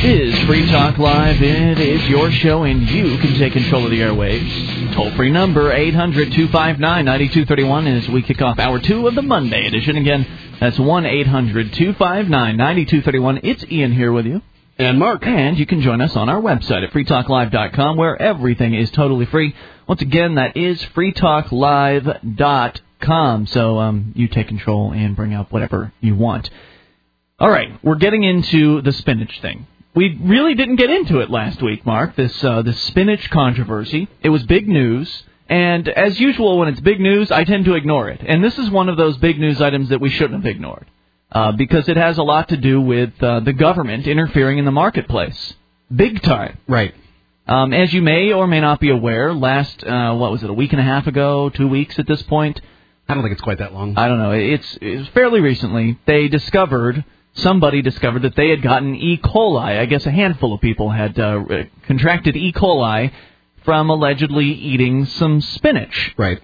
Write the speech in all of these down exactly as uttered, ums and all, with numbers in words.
is Free Talk Live. It is your show, and you can take control of the airwaves. Toll-free number, eight hundred two five nine nine two three one, as we kick off hour two of the Monday edition. Again, that's one eight hundred two five nine nine two three one. It's Ian here with you. And Mark. And you can join us on our website at free talk live dot com, where everything is totally free. Once again, that is free talk live dot com. So um, you take control and bring up whatever you want. All right, we're getting into the spinach thing. We really didn't get into it last week, Mark, this uh, this spinach controversy. It was big news, and as usual, when it's big news, I tend to ignore it. And this is one of those big news items that we shouldn't have ignored, uh, because it has a lot to do with uh, the government interfering in the marketplace. Big time. Right. Um, as you may or may not be aware, last, uh, what was it, a week and a half ago, two weeks at this point? I don't think it's quite that long. I don't know. It's, it's fairly recently. They discovered... Somebody discovered that they had gotten E. coli. I guess a handful of people had uh, contracted E. coli from allegedly eating some spinach. Right.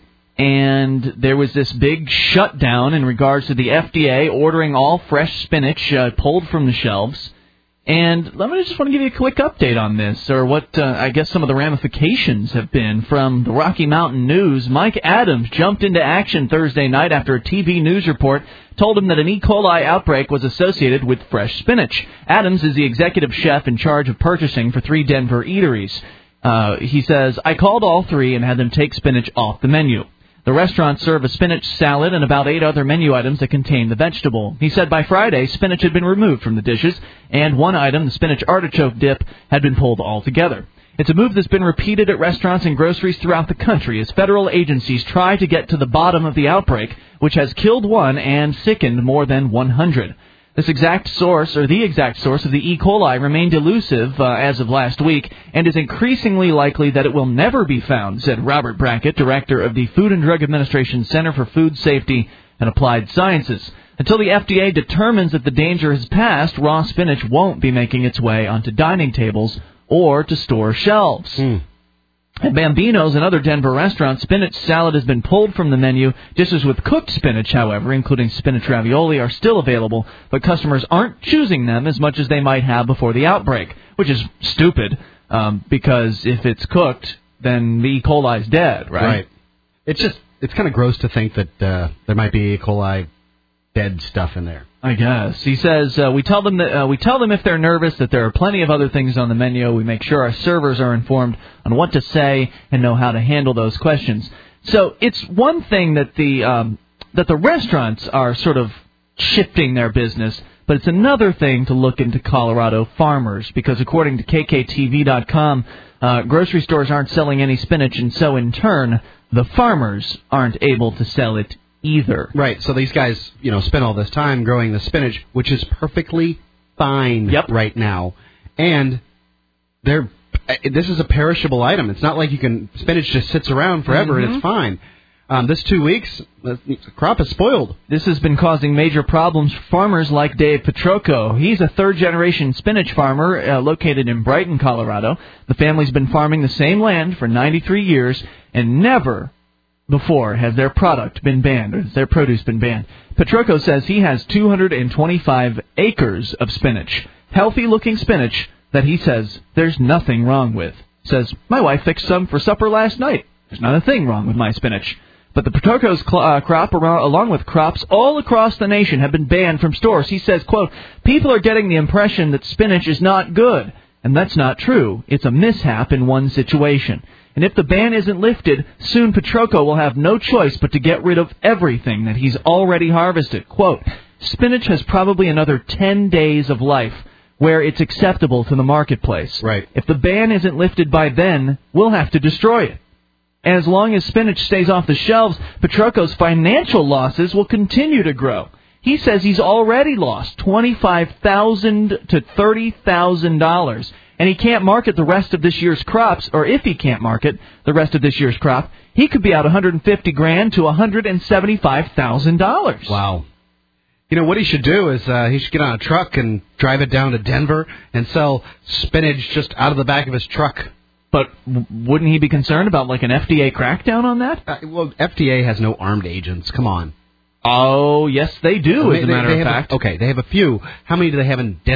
And there was this big shutdown in regards to the F D A ordering all fresh spinach uh, pulled from the shelves. And let me just want to give you a quick update on this, or what uh, I guess some of the ramifications have been from the Rocky Mountain News. Mike Adams jumped into action Thursday night after a T V news report told him that an E. coli outbreak was associated with fresh spinach. Adams is the executive chef in charge of purchasing for three Denver eateries. Uh, he says, I called all three and had them take spinach off the menu. The restaurant served a spinach salad and about eight other menu items that contained the vegetable. He said by Friday, spinach had been removed from the dishes, and one item, the spinach artichoke dip, had been pulled altogether. It's a move that's been repeated at restaurants and groceries throughout the country as federal agencies try to get to the bottom of the outbreak, which has killed one and sickened more than one hundred. This exact source, or the exact source of the E. coli, remained elusive uh, as of last week and is increasingly likely that it will never be found, said Robert Brackett, director of the Food and Drug Administration Center for Food Safety and Applied Sciences. Until the F D A determines that the danger has passed, raw spinach won't be making its way onto dining tables or to store shelves. Mm. At Bambino's and other Denver restaurants, spinach salad has been pulled from the menu. Dishes with cooked spinach, however, including spinach ravioli, are still available, but customers aren't choosing them as much as they might have before the outbreak, which is stupid, um, because if it's cooked, then the E. coli's dead, right? Right. It's just, it's kind of gross to think that uh, there might be E. coli dead stuff in there. I guess. He says, uh, we tell them that uh, we tell them if they're nervous that there are plenty of other things on the menu. We make sure our servers are informed on what to say and know how to handle those questions. So it's one thing that the um, that the restaurants are sort of shifting their business, but it's another thing to look into Colorado farmers, because according to K K T V dot com, uh, grocery stores aren't selling any spinach, and so in turn, the farmers aren't able to sell it either. Right, so these guys, you know, spend all this time growing the spinach, which is perfectly fine yep. right now. And they're this is a perishable item. It's not like you can, spinach just sits around forever mm-hmm. and it's fine. Um, this two weeks, the crop is spoiled. This has been causing major problems for farmers like Dave Petrocco. He's a third-generation spinach farmer uh, located in Brighton, Colorado. The family's been farming the same land for ninety-three years and never before has their product been banned, or has their produce been banned. Petrocco says he has two hundred twenty-five acres of spinach, healthy-looking spinach that he says there's nothing wrong with. Says, my wife fixed some for supper last night. There's not a thing wrong with my spinach. But the Petrocco's cl- uh, crop, around, along with crops all across the nation, have been banned from stores. He says, quote, people are getting the impression that spinach is not good. And that's not true. It's a mishap in one situation. And if the ban isn't lifted, soon Petrocco will have no choice but to get rid of everything that he's already harvested. Quote, spinach has probably another ten days of life where it's acceptable to the marketplace. Right. If the ban isn't lifted by then, we'll have to destroy it. As long as spinach stays off the shelves, Petrocco's financial losses will continue to grow. He says he's already lost twenty-five thousand dollars to thirty thousand dollars. And he can't market the rest of this year's crops, or if he can't market the rest of this year's crop, he could be out one hundred fifty grand to one hundred seventy-five thousand dollars. Wow. You know, what he should do is uh, he should get on a truck and drive it down to Denver and sell spinach just out of the back of his truck. But w- wouldn't he be concerned about, like, an F D A crackdown on that? Uh, well, F D A has no armed agents. Come on. Oh, yes, they do, they, as a they, matter they of have fact. A, okay, they have a few. How many do they have in Denver?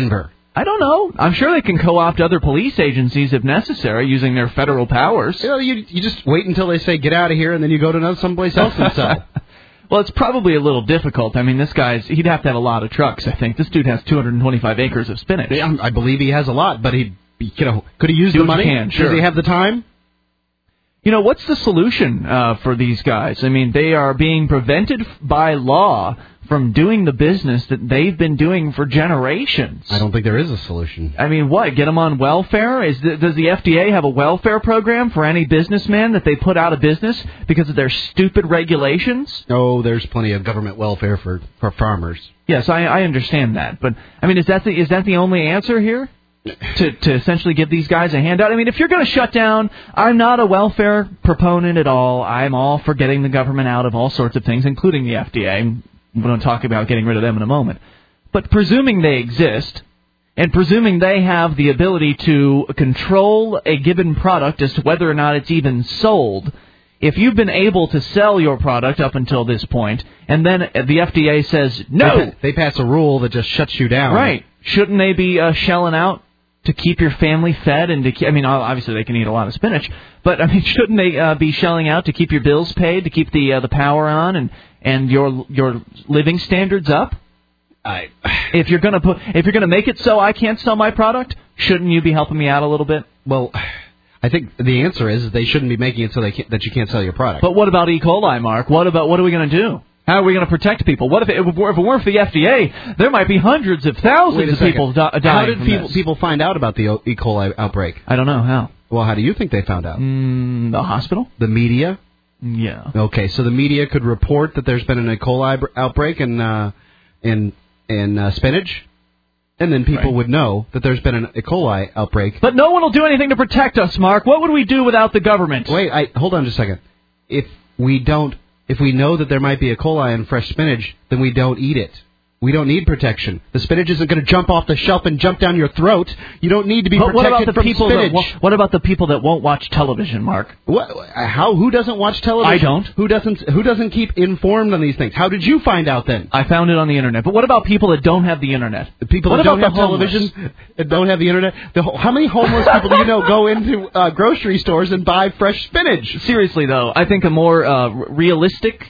I don't know. I'm sure they can co-opt other police agencies if necessary using their federal powers. You know, you, you just wait until they say get out of here, and then you go to another someplace else and sell. Well, it's probably a little difficult. I mean, this guy's, he'd have to have a lot of trucks, I think. This dude has two hundred twenty-five acres of spinach. Yeah, I believe he has a lot, but he, you know, could he use Do the what money? you can, sure. Does he have the time? You know, what's the solution uh, for these guys? I mean, they are being prevented by law from doing the business that they've been doing for generations. I don't think there is a solution. I mean, what? Get them on welfare? Is the, does the F D A have a welfare program for any businessman that they put out of business because of their stupid regulations? Oh, there's plenty of government welfare for, for farmers. Yes, I, I understand that. But, I mean, is that the, is that the only answer here? to, to essentially give these guys a handout? I mean, if you're going to shut down, I'm not a welfare proponent at all. I'm all for getting the government out of all sorts of things, including the F D A. We're going to talk about getting rid of them in a moment. But presuming they exist, and presuming they have the ability to control a given product as to whether or not it's even sold, if you've been able to sell your product up until this point, and then the F D A says, no! They, they pass a rule that just shuts you down. Right. Shouldn't they be uh, shelling out to keep your family fed and to keep, I mean, obviously they can eat a lot of spinach, but I mean, shouldn't they uh, be shelling out to keep your bills paid, to keep the uh, the power on and and your your living standards up? I if you're gonna put if you're gonna make it so I can't sell my product, shouldn't you be helping me out a little bit? Well, I think the answer is they shouldn't be making it so they can't, that you can't sell your product. But what about E. coli, Mark? What about what are we gonna do? How are we going to protect people? What if it, if it weren't for the F D A, there might be hundreds of thousands of people di- dying How did from people, this. people find out about the E. coli outbreak? I don't know. How? Well, how do you think they found out? Mm, the hospital? The media? Yeah. Okay, so the media could report that there's been an E. coli outbreak in uh, in in uh, spinach, and then people right. would know that there's been an E. coli outbreak. But no one will do anything to protect us, Mark. What would we do without the government? Wait, I, hold on just a second. If we don't, if we know that there might be E. coli in fresh spinach, then we don't eat it. We don't need protection. The spinach isn't going to jump off the shelf and jump down your throat. You don't need to be but protected what about the from people spinach. That, what about the people that won't watch television, Mark? What? How? Who doesn't watch television? I don't. Who doesn't? Who doesn't keep informed on these things? How did you find out then? I found it on the internet. But what about people that don't have the internet? The people what that don't have homeless? television and don't have the internet. The, how many homeless people do you know go into uh, grocery stores and buy fresh spinach? Seriously, though, I think a more uh, realistic.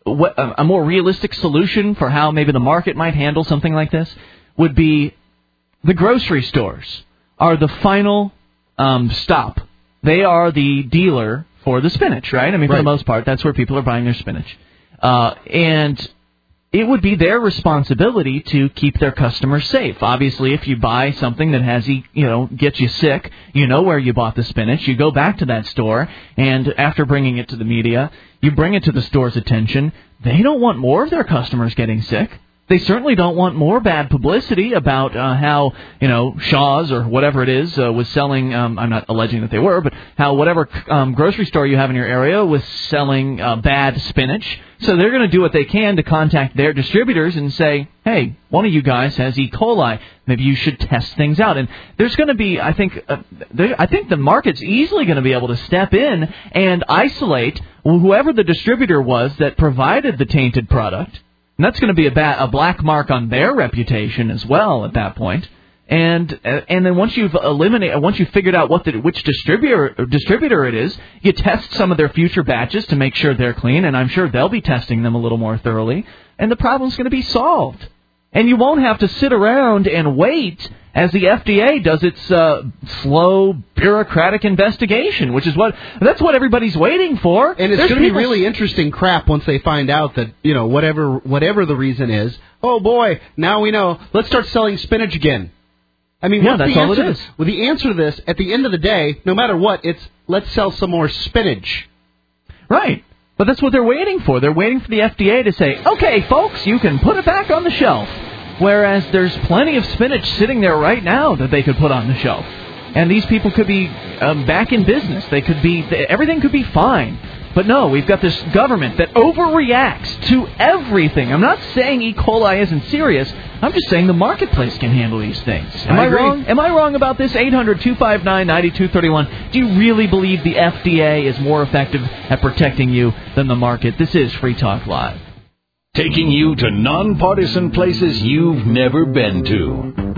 A more realistic solution for how maybe the market might handle something like this would be the grocery stores are the final um, stop. They are the dealer for the spinach, right? I mean, for right. the most part, that's where people are buying their spinach. Uh, and it would be their responsibility to keep their customers safe. Obviously, if you buy something that has, you know, gets you sick, you know where you bought the spinach. You go back to that store, and after bringing it to the media, you bring it to the store's attention. They don't want more of their customers getting sick. They certainly don't want more bad publicity about uh, how, you know, Shaw's or whatever it is uh, was selling, um, I'm not alleging that they were, but how whatever um, grocery store you have in your area was selling uh, bad spinach. So they're going to do what they can to contact their distributors and say, hey, one of you guys has E. coli. Maybe you should test things out. And there's going to be, I think, uh, there, I think the market's easily going to be able to step in and isolate whoever the distributor was that provided the tainted product. And that's going to be a, ba- a black mark on their reputation as well at that point. And uh, and then once you've eliminated, once you've figured out what the, which distributor distributor it is, you test some of their future batches to make sure they're clean, and I'm sure they'll be testing them a little more thoroughly, and the problem's going to be solved. And you won't have to sit around and wait as the F D A does its uh, slow, bureaucratic investigation, which is what that's what everybody's waiting for. And it's going to be really interesting crap once they find out that, you know, whatever whatever the reason is, oh boy, now we know. Let's start selling spinach again. I mean, yeah, what's that's the all answer it is. To, well, the answer to this, at the end of the day, no matter what, it's let's sell some more spinach. Right. But that's what they're waiting for. They're waiting for the F D A to say, okay, folks, you can put it back on the shelf. Whereas there's plenty of spinach sitting there right now that they could put on the shelf. And these people could be um, back in business. They could be, everything could be fine. But no, we've got this government that overreacts to everything. I'm not saying E. coli isn't serious. I'm just saying the marketplace can handle these things. Am I, I wrong? Am I wrong about this? eight hundred two five nine nine two three one. Do you really believe the F D A is more effective at protecting you than the market? This is Free Talk Live. Taking you to nonpartisan places you've never been to.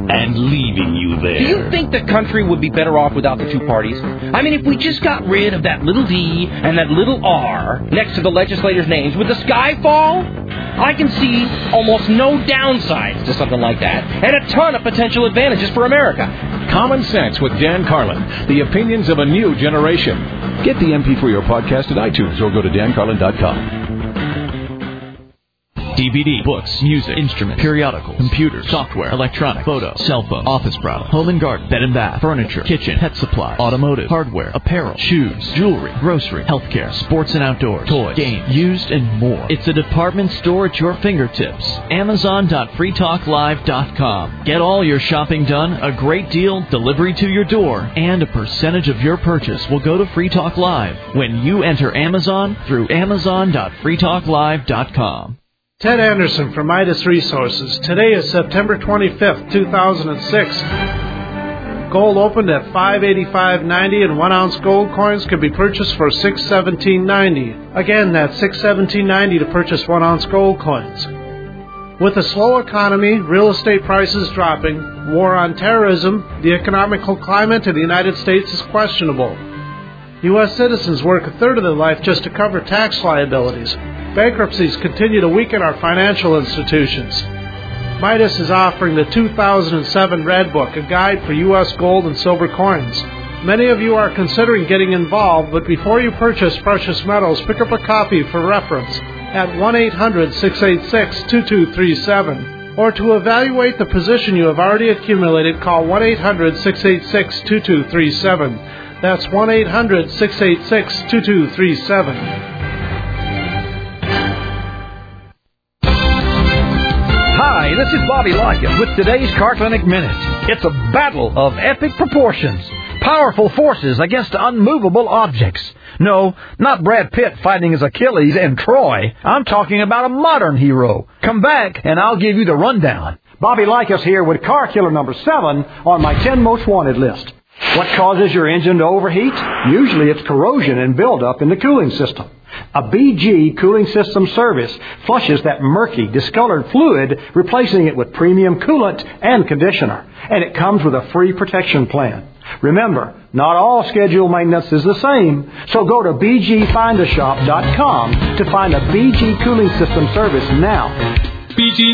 and leaving you there. Do you think the country would be better off without the two parties? I mean, if we just got rid of that little D and that little R next to the legislators' names, would the sky fall? I can see almost no downsides to something like that, and a ton of potential advantages for America. Common Sense with Dan Carlin, the opinions of a new generation. Get the M P for your podcast at iTunes or go to dan carlin dot com. D V D, books, music, instruments, periodicals, computers, software, electronic, photo, cell phone, office products, home and garden, bed and bath, furniture, kitchen, pet supply, automotive, hardware, apparel, shoes, jewelry, grocery, healthcare, sports and outdoors, toys, games, used, and more. It's a department store at your fingertips. Amazon dot free talk live dot com. Get all your shopping done, a great deal, delivery to your door, and a percentage of your purchase will go to Free Talk Live when you enter Amazon through Amazon dot free talk live dot com. Ted Anderson from Midas Resources. Today is September twenty-fifth, two thousand six. Gold opened at five eighty-five ninety, and one ounce gold coins can be purchased for six seventeen ninety. Again, that's six seventeen ninety to purchase one ounce gold coins. With a slow economy, real estate prices dropping, war on terrorism, the economical climate in the United States is questionable. U S citizens work a third of their life just to cover tax liabilities. Bankruptcies continue to weaken our financial institutions. Midas is offering the two thousand seven Red Book, a guide for U S gold and silver coins. Many of you are considering getting involved, but before you purchase precious metals, pick up a copy for reference at one eight hundred six eight six two two three seven. Or to evaluate the position you have already accumulated, call one eight hundred six eight six two two three seven. That's one eight hundred six eight six two two three seven. Hi, this is Bobby Likas with today's Car Clinic Minute. It's a battle of epic proportions. Powerful forces against unmovable objects. No, not Brad Pitt fighting his Achilles in Troy. I'm talking about a modern hero. Come back and I'll give you the rundown. Bobby Likas here with Car Killer number seven on my ten most wanted list. What causes your engine to overheat? Usually it's corrosion and buildup in the cooling system. A B G cooling system service flushes that murky, discolored fluid, replacing it with premium coolant and conditioner. And it comes with a free protection plan. Remember, not all scheduled maintenance is the same, so go to b g find a shop dot com to find a B G cooling system service now. B G.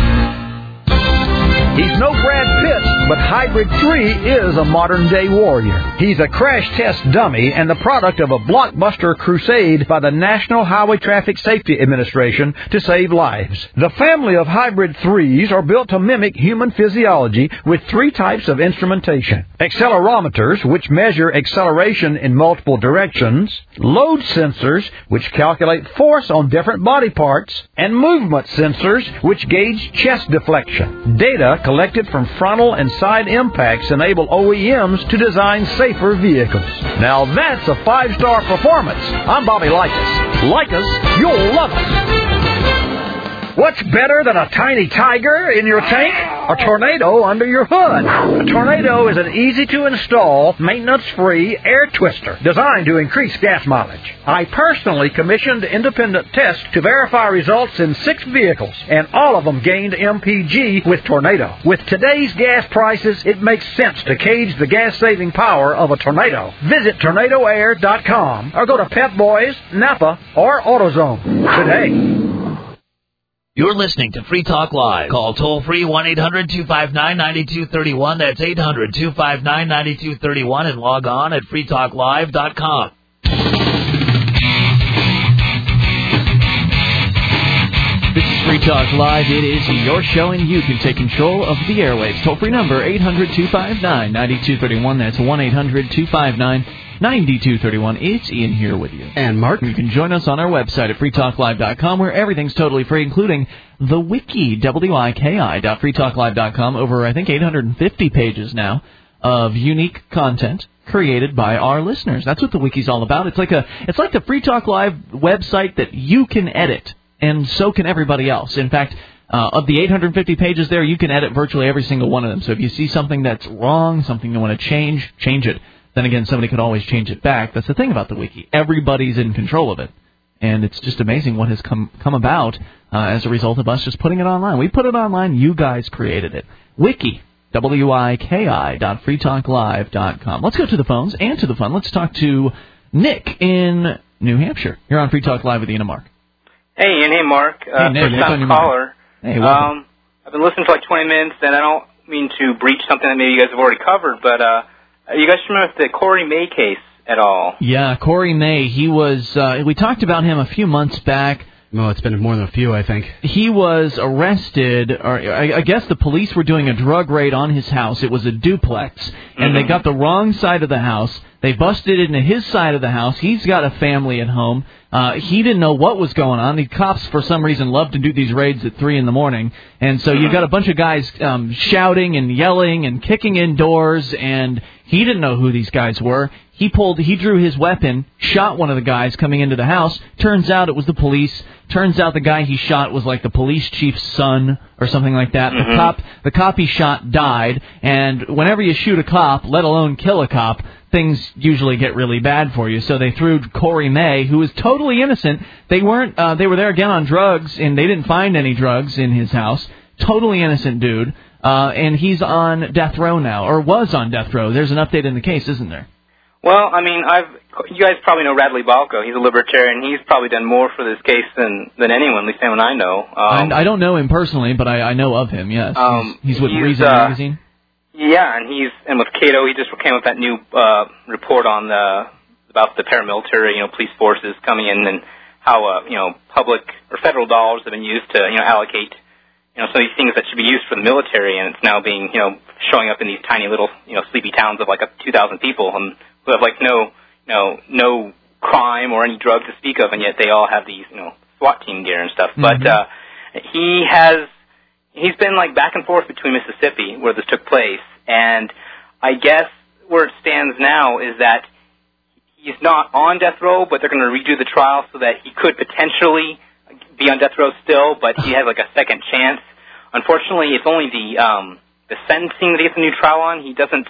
He's no Brad Pitt, but Hybrid three is a modern-day warrior. He's a crash test dummy and the product of a blockbuster crusade by the National Highway Traffic Safety Administration to save lives. The family of Hybrid threes are built to mimic human physiology with three types of instrumentation. Accelerometers, which measure acceleration in multiple directions, load sensors, which calculate force on different body parts, and movement sensors, which gauge chest deflection. Data collected from frontal and side impacts enable O E Ms to design safer vehicles. Now that's a five-star performance. I'm Bobby Likas. Like us, you'll love us. What's better than a tiny tiger in your tank? A Tornado under your hood. A Tornado is an easy-to-install, maintenance-free air twister designed to increase gas mileage. I personally commissioned independent tests to verify results in six vehicles, and all of them gained M P G with Tornado. With today's gas prices, it makes sense to gauge the gas-saving power of a Tornado. Visit tornado air dot com or go to Pep Boys, Napa, or AutoZone today. You're listening to Free Talk Live. Call toll-free one eight hundred two five nine nine two three one. That's eight hundred two five nine nine two three one and log on at free talk live dot com. This is Free Talk Live. It is your show, and you can take control of the airwaves. Toll-free number, eight hundred two five nine nine two three one. That's one eight hundred two five nine nine two three one. It's Ian here with you. And Mark. You can join us on our website at free talk live dot com, where everything's totally free, including the wiki, W I K I dot free talk live dot com. Over, I think, eight hundred fifty pages now of unique content created by our listeners. That's what the wiki's all about. It's like a, it's like the Free Talk Live website that you can edit, and so can everybody else. In fact, uh, of the eight hundred fifty pages there, you can edit virtually every single one of them. So if you see something that's wrong, something you want to change, change it. Then again, somebody could always change it back. That's the thing about the wiki. Everybody's in control of it. And it's just amazing what has come come about uh, as a result of us just putting it online. We put it online. You guys created it. Wiki. W I K I dot free talk live dot com. Let's go to the phones and to the fun. Let's talk to Nick in New Hampshire. You're on Free Talk Live with Ian and Mark. Hey, Ian. Hey, Mark. Uh, hey, Nick, first time caller. Hey, welcome. Um, I've been listening for like twenty minutes, and I don't mean to breach something that maybe you guys have already covered, but uh, you guys remember the Corey May case at all? Yeah, Corey May. He was. Uh, we talked about him a few months back. No, it's been more than a few, I think. He was arrested, or I, I guess the police were doing a drug raid on his house. It was a duplex, and mm-hmm. they got the wrong side of the house. They busted into his side of the house. He's got a family at home. Uh, he didn't know what was going on. The cops, for some reason, love to do these raids at three in the morning. And so you got a bunch of guys um, shouting and yelling and kicking in doors, and he didn't know who these guys were. He pulled, he drew his weapon, shot one of the guys coming into the house. Turns out it was the police. Turns out the guy he shot was like the police chief's son or something like that. Mm-hmm. The cop, the cop he shot died. And whenever you shoot a cop, let alone kill a cop, things usually get really bad for you. So they threw Corey May, who was totally innocent. They weren't. Uh, they were there again on drugs, and they didn't find any drugs in his house. Totally innocent dude. Uh, and he's on death row now, or was on death row. There's an update in the case, isn't there? Well, I mean, I've you guys probably know Radley Balco. He's a libertarian. He's probably done more for this case than than anyone, at least anyone I know. Um, I, I don't know him personally, but I, I know of him. Yes, um, he's, he's with he's, Reason uh, Magazine. Yeah, and he's and with Cato, he just came with that new uh, report on the about the paramilitary, you know, police forces coming in and how uh, you know public or federal dollars have been used to you know allocate you know some of these things that should be used for the military, and it's now being you know showing up in these tiny little you know sleepy towns of like up to two thousand people and who have like no you know no crime or any drug to speak of, and yet they all have these you know SWAT team gear and stuff. Mm-hmm. But uh, he has. He's been, like, back and forth between Mississippi, where this took place, and I guess where it stands now is that he's not on death row, but they're going to redo the trial so that he could potentially be on death row still, but he has, like, a second chance. Unfortunately, it's only the um, the sentencing that he gets a new trial on. He doesn't,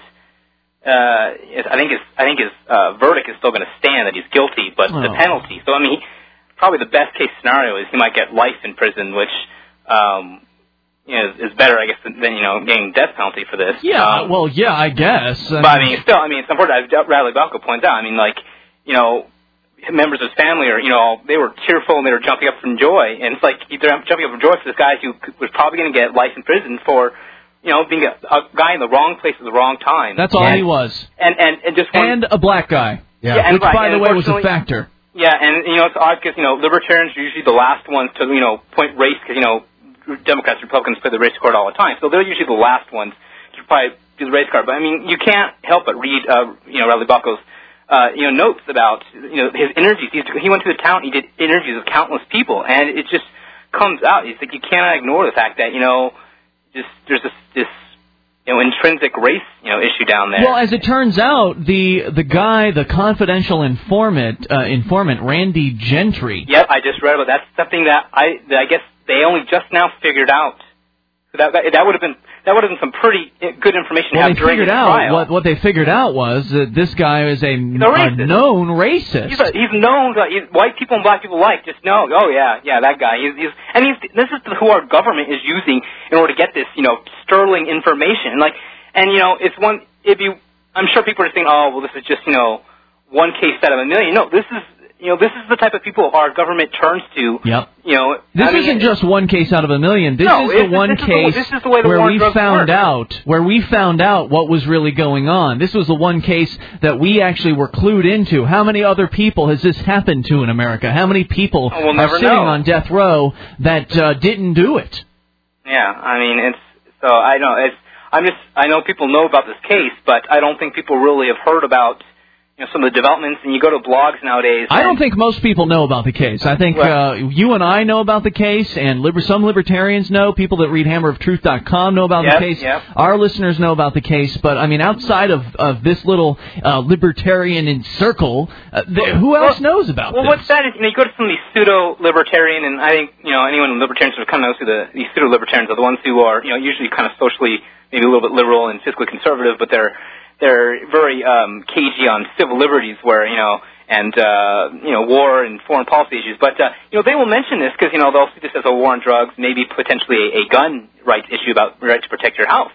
uh, I think his, I think his uh, verdict is still going to stand that he's guilty, but oh. the penalty. So, I mean, he, probably the best-case scenario is he might get life in prison, which... Um, You know, is better, I guess, than, than you know getting death penalty for this. Yeah, um, well, yeah, I guess. I but mean, I mean, still, I mean, it's unfortunate. As Radley Balco points out, I mean, like, you know, members of his family are, you know, they were tearful and they were jumping up from joy, and it's like they're jumping up from joy for this guy who was probably going to get life in prison for, you know, being a, a guy in the wrong place at the wrong time. That's all and, he was. And and and just one, and a black guy. Yeah, yeah and, which right, by and the way was a factor. Yeah, and you know, it's odd because you know libertarians are usually the last ones to you know point race because you know. Democrats and Republicans play the race card all the time, so they're usually the last ones to probably do the race card. But I mean, you can't help but read, uh, you know, Radley Balco's, uh, you know, notes about, you know, his interviews. He's, he went to the town, he did interviews with countless people, and it just comes out. It's like you cannot ignore the fact that you know, just there's this, this you know, intrinsic race, you know, issue down there. Well, as it turns out, the the guy, the confidential informant, uh, informant Randy Gentry. Yep, I just read about that. That's something that I, that I guess. They only just now figured out. So that, that that would have been that would have been some pretty good information to well, have they during the figured out, trial. What what they figured out was that this guy is a, a, racist. a known racist. He's, a, he's known. Uh, he's, white people and black people alike just know. Oh yeah, yeah, that guy. He's, he's and he's this is who our government is using in order to get this you know sterling information. Like and you know it's one if you I'm sure people are saying oh well this is just you know one case out of a million. No, this is. You know, this is the type of people our government turns to. Yep. You know, this I mean, isn't just one case out of a million. This no, is the one this case is the, this is the way the where war we drugs found work. out where we found out what was really going on. This was the one case that we actually were clued into. How many other people has this happened to in America? How many people we'll are never sitting know. on death row that uh, didn't do it? Yeah, I mean, it's so I know it's. I'm just I know people know about this case, but I don't think people really have heard about. You know, some of the developments, and you go to blogs nowadays. I don't think most people know about the case. I think well, uh, you and I know about the case, and liber- some libertarians know. People that read hammer of truth dot com know about yep, the case. Yep. Our listeners know about the case. But, I mean, outside of, of this little uh, libertarian in circle, uh, th- who else well, knows about well, this? Well, what's that is, you know, you go to some of these pseudo-libertarian, and I think, you know, anyone in libertarians kind of knows who the, these pseudo-libertarians are, the ones who are, you know, usually kind of socially, maybe a little bit liberal and fiscally conservative, but they're They're very um, cagey on civil liberties, where you know, and uh, you know, war and foreign policy issues. But uh, you know, they will mention this because you know they'll see this as a war on drugs, maybe potentially a, a gun rights issue about the right to protect your house.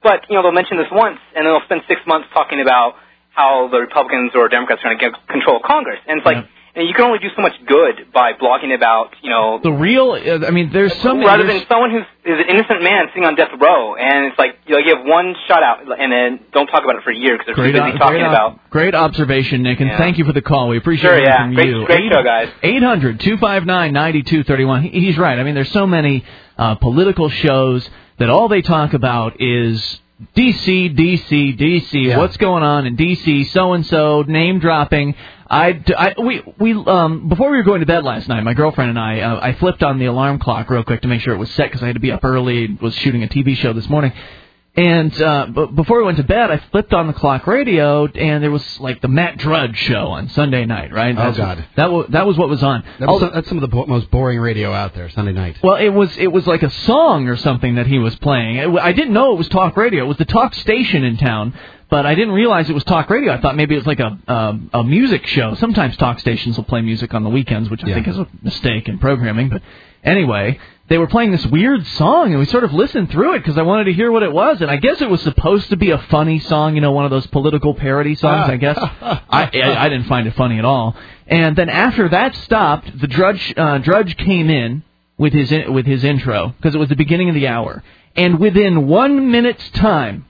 But, you know, they'll mention this once, and then they'll spend six months talking about how the Republicans or Democrats are going to get control of Congress. And it's like, yeah. And you can only do so much good by blogging about, you know... The real... I mean, there's so many... Rather than someone who's is an innocent man sitting on death row, and it's like, you know, you have one shot out, and then don't talk about it for a year, because they're great, too busy talking great, about... Great observation, Nick, and yeah. thank you for the call. We appreciate sure, it yeah. from great, you. Great show, guys. eight hundred two five nine nine two three one. He's right. I mean, there's so many uh, political shows that all they talk about is... D C, D C, D C, yeah. What's going on in D C, so-and-so, name-dropping. I, I, we, we, um, before we were going to bed last night, my girlfriend and I, uh, I flipped on the alarm clock real quick to make sure it was set because I had to be up early, was shooting a T V show this morning. And uh, b- before we went to bed, I flipped on the clock radio, and there was like the Matt Drudge show on Sunday night, right? That's oh God, what, that was that was what was on. That was some, that's some of the bo- most boring radio out there Sunday night. Well, it was it was like a song or something that he was playing. It, I didn't know it was talk radio. It was the talk station in town, but I didn't realize it was talk radio. I thought maybe it was like a a, a music show. Sometimes talk stations will play music on the weekends, which I yeah. think is a mistake in programming. But anyway. They were playing this weird song, and we sort of listened through it because I wanted to hear what it was. And I guess it was supposed to be a funny song, you know, one of those political parody songs, I guess. I, I, I didn't find it funny at all. And then after that stopped, the Drudge, uh, Drudge came in with his with his intro because it was the beginning of the hour. And within one minute's time,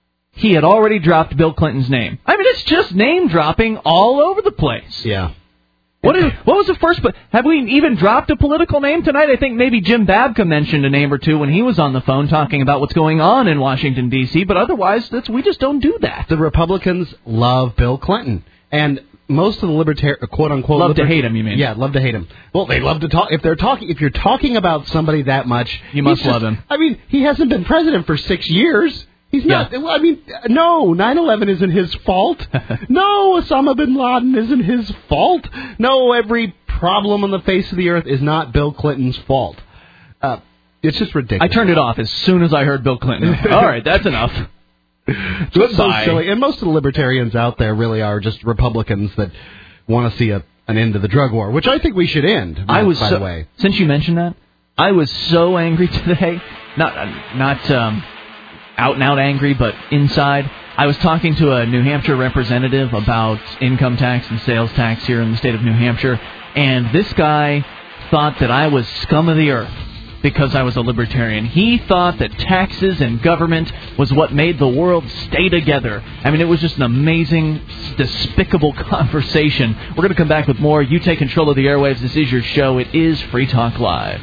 he had already dropped Bill Clinton's name. I mean, it's just name-dropping all over the place. Yeah. What, is, what was the first... Have we even dropped a political name tonight? I think maybe Jim Babka mentioned a name or two when he was on the phone talking about what's going on in Washington, D C, but otherwise, that's, we just don't do that. The Republicans love Bill Clinton, and most of the libertarian, quote-unquote... Love liber- to hate him, you mean? Yeah, love to hate him. Well, they love to talk... If they're talking, if you're talking about somebody that much... You must just, love him. I mean, he hasn't been president for six years... He's not, yeah. I mean, no, nine eleven isn't his fault. No, Osama bin Laden isn't his fault. No, every problem on the face of the earth is not Bill Clinton's fault. Uh, it's just ridiculous. I turned it off as soon as I heard Bill Clinton. All right, that's enough. Just so silly. And most of the libertarians out there really are just Republicans that want to see a, an end to the drug war, which I think we should end, I was by so, the way. Since you mentioned that, I was so angry today. Not, not, um... out and out angry, but inside. I was talking to a New Hampshire representative about income tax and sales tax here in the state of New Hampshire, and this guy thought that I was scum of the earth because I was a libertarian. He thought that taxes and government was what made the world stay together. I mean, it was just an amazing, despicable conversation. We're going to come back with more. You take control of the airwaves. This is your show. It is Free Talk Live.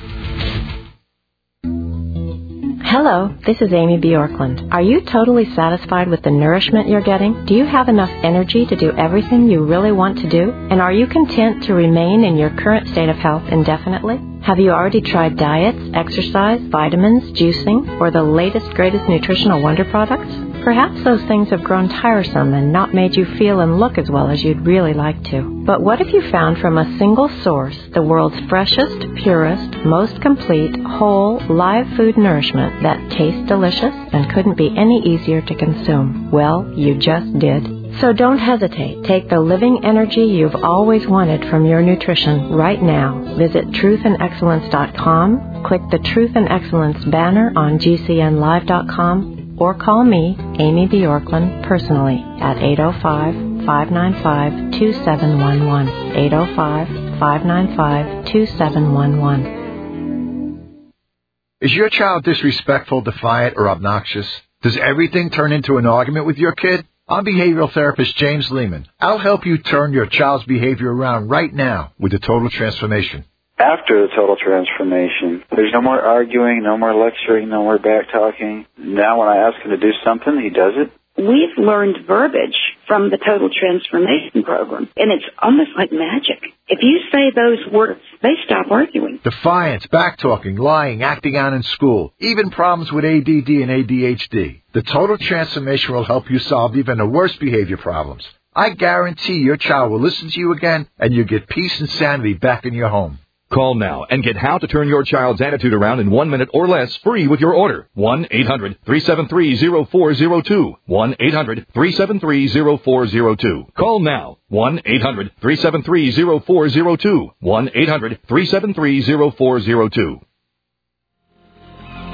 Hello, this is Amy Bjorklund. Are you totally satisfied with the nourishment you're getting? Do you have enough energy to do everything you really want to do? And are you content to remain in your current state of health indefinitely? Have you already tried diets, exercise, vitamins, juicing, or the latest, greatest nutritional wonder products? Perhaps those things have grown tiresome and not made you feel and look as well as you'd really like to. But what if you found from a single source the world's freshest, purest, most complete, whole, live food nourishment that tastes delicious and couldn't be any easier to consume? Well, you just did. So don't hesitate. Take the living energy you've always wanted from your nutrition right now. Visit truth and excellence dot com, click the Truth and Excellence banner on G C N live dot com, or call me, Amy Bjorklund, personally at eight oh five, five nine five, two seven one one, eight oh five, five nine five, two seven one one. Is your child disrespectful, defiant, or obnoxious? Does everything turn into an argument with your kid? I'm behavioral therapist James Lehman. I'll help you turn your child's behavior around right now with the Total Transformation. After the Total Transformation, there's no more arguing, no more lecturing, no more back-talking. Now when I ask him to do something, he does it. We've learned verbiage from the Total Transformation Program, and it's almost like magic. If you say those words, they stop arguing. Defiance, back-talking, lying, acting out in school, even problems with A D D and A D H D. The Total Transformation will help you solve even the worst behavior problems. I guarantee your child will listen to you again, and you'll get peace and sanity back in your home. Call now and get how to turn your child's attitude around in one minute or less free with your order. one eight hundred three seven three oh four oh two. one eight hundred three seven three oh four oh two. Call now. one eight hundred three seven three oh four oh two. one eight hundred three seven three oh four oh two.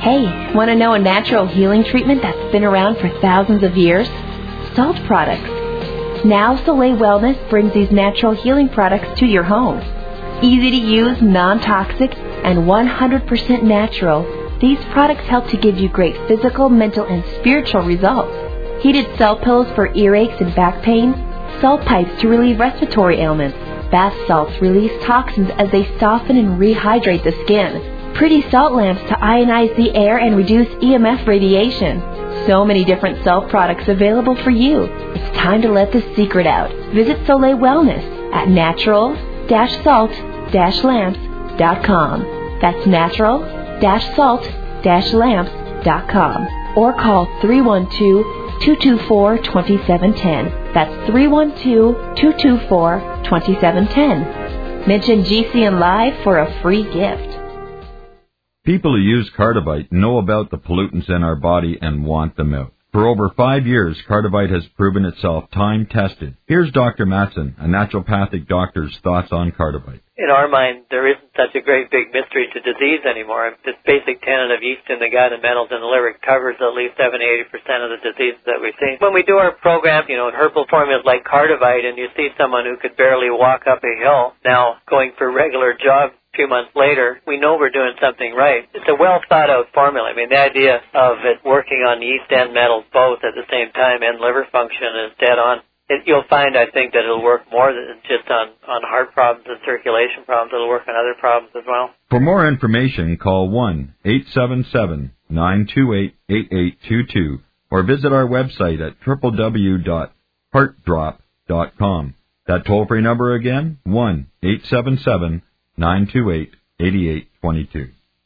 Hey, want to know a natural healing treatment that's been around for thousands of years? Salt products. Now Soleil Wellness brings these natural healing products to your home. Easy to use, non-toxic, and one hundred percent natural, these products help to give you great physical, mental, and spiritual results. Heated salt pillows for earaches and back pain, salt pipes to relieve respiratory ailments, bath salts release toxins as they soften and rehydrate the skin, pretty salt lamps to ionize the air and reduce E M F radiation. So many different salt products available for you. It's time to let the secret out. Visit Soleil Wellness at natural dash salt dash lamps dot com. That's natural dash salt dash lamps dot com. Or call three one two, two two four, two seven one zero. That's three one two, two two four, two seven one zero. Mention G C N Live for a free gift. People who use Cardivite know about the pollutants in our body and want them out. For over five years, Cardivite has proven itself time-tested. Here's Doctor Matson, a naturopathic doctor's thoughts on Cardivite. In our mind, there isn't such a great big mystery to disease anymore. This basic tenet of yeast in the gut and metals in the liver covers at least seventy to eighty percent of the diseases that we see. When we do our program, you know, herbal formulas like Cardivite, and you see someone who could barely walk up a hill now going for a regular jog a few months later, we know we're doing something right. It's a well-thought-out formula. I mean, the idea of it working on yeast and metals both at the same time and liver function is dead on. It, you'll find, I think, that it'll work more than just on, on heart problems and circulation problems. It'll work on other problems as well. For more information, call one eight seven seven, nine two eight, eight eight two two or visit our website at w w w dot heart drop dot com. That toll-free number again, one eight seven seven, nine two eight, eight eight two two.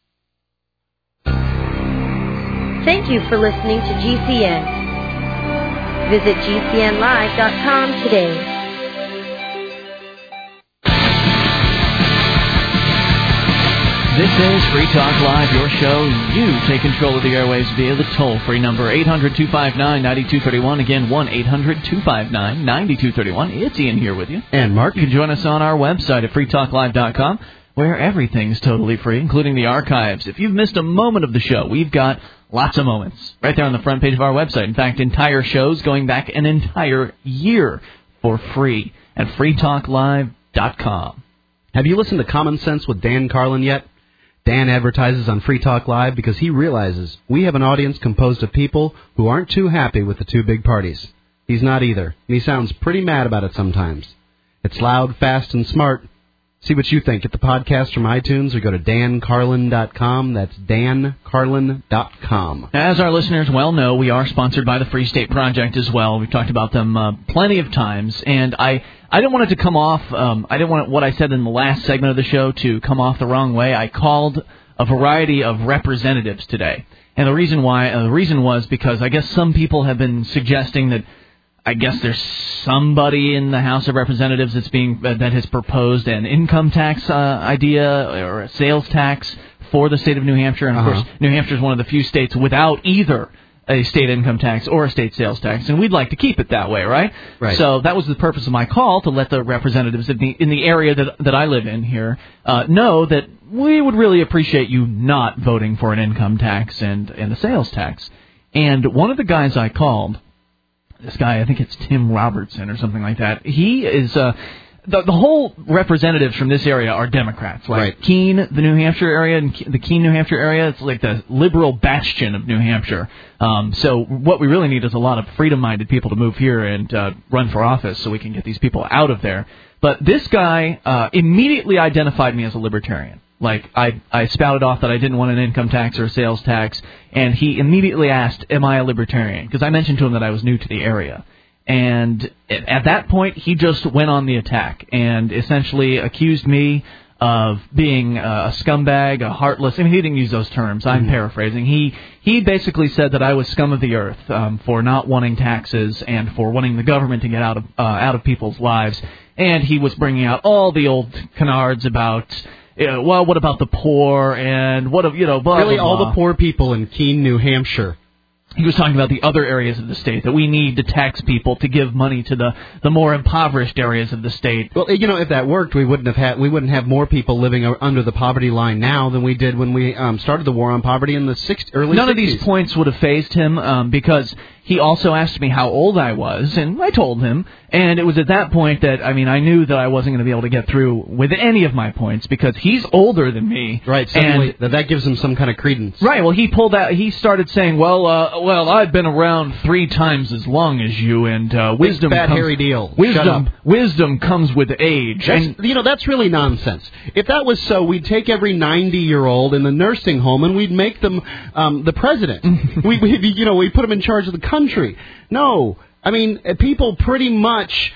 Thank you for listening to G C N. Visit G C N live dot com today. This is Free Talk Live, your show. You take control of the airwaves via the toll-free number, eight hundred, two five nine, nine two three one. Again, one eight hundred, two five nine, nine two three one. It's Ian here with you. And Mark. You can join us on our website at free talk live dot com, where everything's totally free, including the archives. If you've missed a moment of the show, we've got lots of moments right there on the front page of our website. In fact, entire shows going back an entire year for free at free talk live dot com. Have you listened to Common Sense with Dan Carlin yet? Dan advertises on Free Talk Live because he realizes we have an audience composed of people who aren't too happy with the two big parties. He's not either, and he sounds pretty mad about it sometimes. It's loud, fast, and smart. See what you think. Get the podcast from iTunes or go to dan carlin dot com. That's dan carlin dot com. As our listeners well know, we are sponsored by the Free State Project as well. We've talked about them uh, plenty of times, and I, I didn't want it to come off, um, I didn't want what I said in the last segment of the show to come off the wrong way. I called a variety of representatives today, and the reason why, uh, the reason was because I guess some people have been suggesting that I guess there's somebody in the House of Representatives that's being uh, that has proposed an income tax uh, idea or a sales tax for the state of New Hampshire. And, of uh-huh. course, New Hampshire is one of the few states without either a state income tax or a state sales tax, and we'd like to keep it that way, right? Right. So that was the purpose of my call, to let the representatives in the, in the area that, that I live in here uh, know that we would really appreciate you not voting for an income tax and, and a sales tax. And one of the guys I called, this guy, I think it's Tim Robertson or something like that. He is, uh, the, the whole representatives from this area are Democrats. Like right. Keene, the New Hampshire area, and the Keene, New Hampshire area, it's like the liberal bastion of New Hampshire. Um, so what we really need is a lot of freedom-minded people to move here and uh, run for office so we can get these people out of there. But this guy uh, immediately identified me as a libertarian. Like, I, I spouted off that I didn't want an income tax or a sales tax, and he immediately asked, am I a libertarian? Because I mentioned to him that I was new to the area. And at that point, he just went on the attack and essentially accused me of being a scumbag, a heartless. I mean, he didn't use those terms. I'm mm-hmm. paraphrasing. He he basically said that I was scum of the earth um, for not wanting taxes and for wanting the government to get out of uh, out of people's lives. And he was bringing out all the old canards about, you know, well, what about the poor and what, you know, blah, really blah, blah. all the poor people in Keene, New Hampshire. He was talking about the other areas of the state, that we need to tax people to give money to the, the more impoverished areas of the state. Well, you know, if that worked, we wouldn't have had we wouldn't have more people living under the poverty line now than we did when we um, started the war on poverty in the six, early None sixties. of these points would have fazed him um, because he also asked me how old I was, and I told him. And it was at that point that, I mean, I knew that I wasn't going to be able to get through with any of my points because he's older than me. Right, suddenly and, that, that gives him some kind of credence. Right, well, he pulled out, he started saying, well, uh, well, I've been around three times as long as you, and uh, wisdom Big, bad, comes, hairy deal. Wisdom, Shut up. wisdom comes with age. That's, and you know, that's really nonsense. If that was so, we'd take every ninety-year-old in the nursing home and we'd make them um, the president. we, we, you know, we put them in charge of the country. No, I mean, people pretty much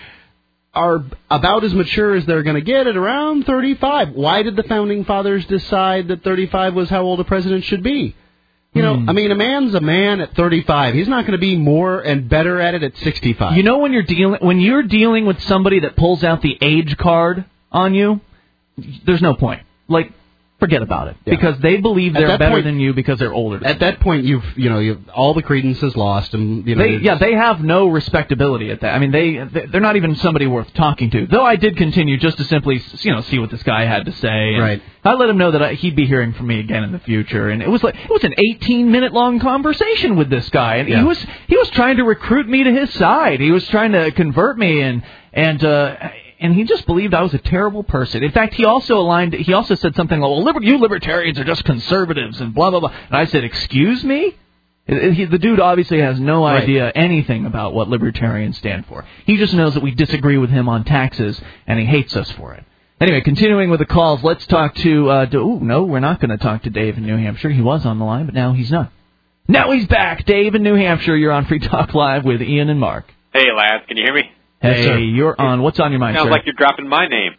are about as mature as they're going to get at around thirty-five. Why did the Founding Fathers decide that thirty-five was how old a president should be? You know, I mean, a man's a man at thirty-five. He's not going to be more and better at it at sixty-five. You know, when you're dealing when you're dealing with somebody that pulls out the age card on you, there's no point. Like, forget about it, Yeah. because they believe At they're that better point- than you because they're older. Than At that point, you've you know, you've, all the credence is lost, and you know, They, it's- yeah, they have no respectability at that. I mean, they they're not even somebody worth talking to. Though I did continue just to simply, you know, see what this guy had to say. And Right. I let him know that I, he'd be hearing from me again in the future. And it was like it was an eighteen minute long conversation with this guy, and Yeah. he was he was trying to recruit me to his side. He was trying to convert me, and and. uh And he just believed I was a terrible person. In fact, he also aligned. He also said something like, "Well, liber- you libertarians are just conservatives," and blah blah blah. And I said, "Excuse me." It- it- he- the dude obviously has no Right. idea anything about what libertarians stand for. He just knows that we disagree with him on taxes, and he hates us for it. Anyway, continuing with the calls, let's talk to. Uh, to ooh, no, we're not going to talk to Dave in New Hampshire. He was on the line, but now he's not. Now he's back. Dave in New Hampshire. You're on Free Talk Live with Ian and Mark. Hey, lads, can you hear me? Hey, sir. you're on. What's on your mind, Sounds sir? like you're dropping my name.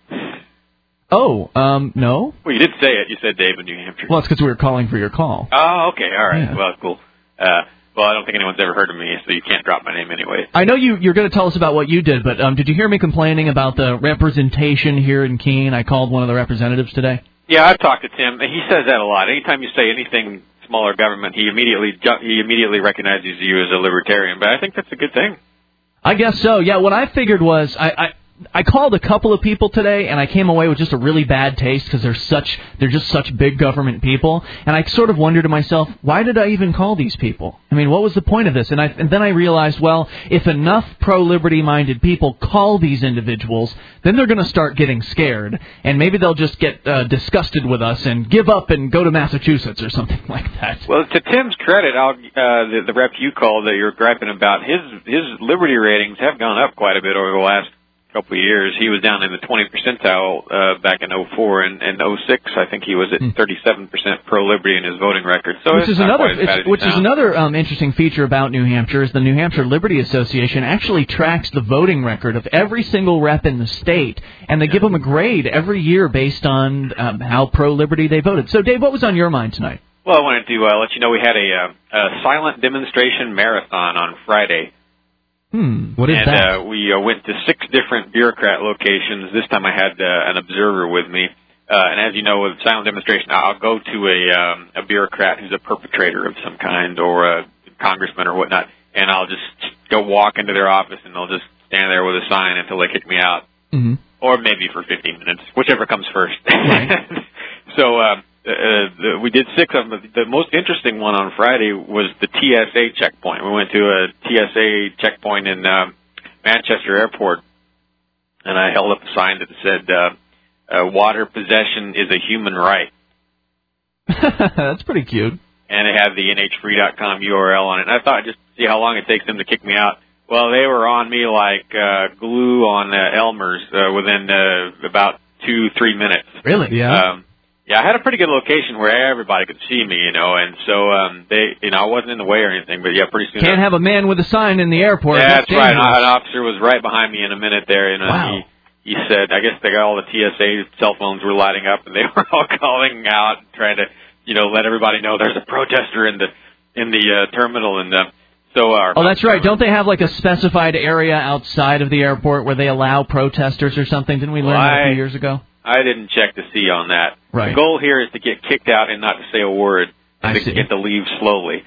Oh, um, no. Well, you did say it. You said Dave in New Hampshire. Well, it's because we were calling for your call. Oh, okay, all right. Yeah. Well, cool. Uh, well, I don't think anyone's ever heard of me, so you can't drop my name anyway. I know you, you're going to tell us about what you did, but um, did you hear me complaining about the representation here in Keene? I called one of the representatives today. Yeah, I've talked to Tim. He says that a lot. Anytime you say anything smaller government, he immediately ju- he immediately recognizes you as a libertarian. But I think that's a good thing. I guess so. Yeah, what I figured was I, I I called a couple of people today, and I came away with just a really bad taste because they're such they're just such big government people. And I sort of wondered to myself, why did I even call these people? I mean, what was the point of this? And I and then I realized, well, if enough pro-liberty minded people call these individuals, then they're going to start getting scared, and maybe they'll just get uh, disgusted with us and give up and go to Massachusetts or something like that. Well, to Tim's credit, I'll, uh, the, the rep you called that you're griping about, his his liberty ratings have gone up quite a bit over the last couple of years. He was down in the twenty percentile uh, back in oh four, and in oh six, I think he was at thirty-seven percent pro-liberty in his voting record. So Which it's is not another, quite as bad as it's, it which is sounds. another um, interesting feature about New Hampshire is the New Hampshire Liberty Association actually tracks the voting record of every single rep in the state, and they give them a grade every year based on um, how pro-liberty they voted. So, Dave, what was on your mind tonight? Well, I wanted to uh, let you know we had a, uh, a silent demonstration marathon on Friday. Hmm. What is and, that? uh, we uh, went to six different bureaucrat locations. This time I had uh, an observer with me. Uh, and as you know, with silent demonstration, I'll go to a, um, a bureaucrat who's a perpetrator of some kind or a congressman or whatnot, and I'll just go walk into their office and they'll just stand there with a sign until they kick me out. Mm-hmm. Or maybe for fifteen minutes, whichever comes first. Right. so um, uh, the, we did six of them. The most interesting one on Friday was the T S A checkpoint. We went to a T S A checkpoint in um, Manchester Airport, and I held up a sign that said, uh, uh, water possession is a human right. That's pretty cute. And it had the N H free dot com U R L on it. And I thought I'd just see how long it takes them to kick me out. Well, they were on me like uh, glue on uh, Elmer's uh, within uh, about two, three minutes. Really? Yeah. Um, yeah, I had a pretty good location where everybody could see me, you know, and so um, they, you know, I wasn't in the way or anything, but yeah, pretty soon. Can't have a man with a sign in the airport. Yeah, that's right. An, dangerous. an officer was right behind me in a minute there, and uh, Wow. he, he said, I guess they got all the T S A cell phones were lighting up, and they were all calling out, trying to, you know, let everybody know there's a protester in the in the uh, terminal, and uh, so. Our, Oh, that's right. Don't they have like a specified area outside of the airport where they allow protesters or something? Didn't we learn Well, that a I- few years ago? I didn't check to see on that. Right. The goal here is to get kicked out and not to say a word, and I to see. get to leave slowly.